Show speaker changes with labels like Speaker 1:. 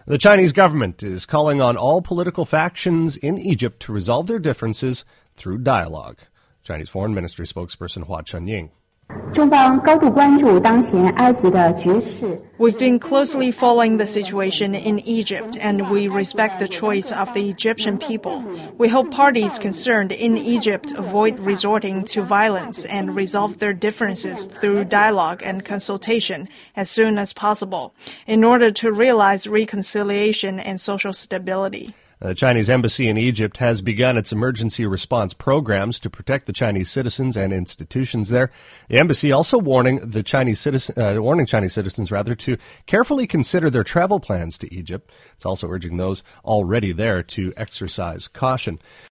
Speaker 1: The Chinese government is calling on all political factions in Egypt to resolve their differences through dialogue. Chinese Foreign Ministry spokesperson Hua Chunying.
Speaker 2: We've been closely following the situation in Egypt, and we respect the choice of the Egyptian people. We hope parties concerned in Egypt avoid resorting to violence and resolve their differences through dialogue and consultation as soon as possible, in order to realize reconciliation and social stability.
Speaker 1: The Chinese embassy in Egypt has begun its emergency response programs to protect the Chinese citizens and institutions there. The embassy also warning Chinese citizens to carefully consider their travel plans to Egypt. It's also urging those already there to exercise caution.